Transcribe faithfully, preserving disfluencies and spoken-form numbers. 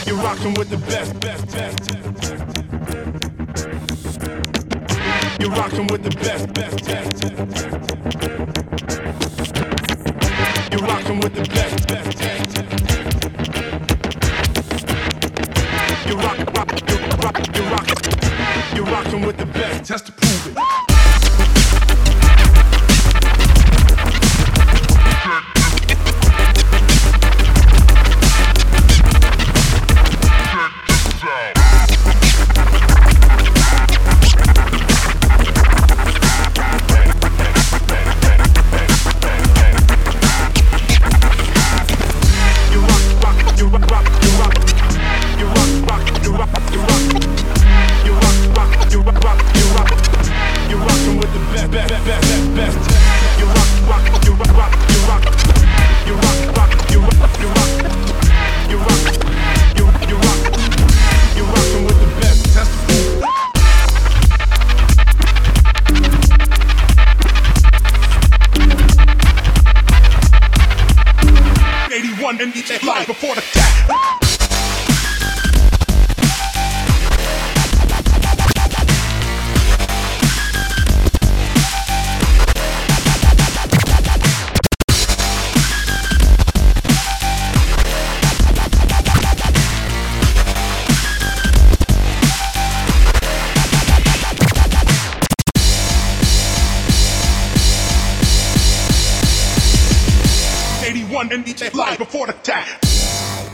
You're rocking with the best, best, best. You're rocking with the best, best, best. You're rocking with the best, best, best. You're rock, rock, you're rock, you're rocking. You're rocking with the best. Test to prove it. And eat that life before the cat. eighty-one and eat that life before the cat.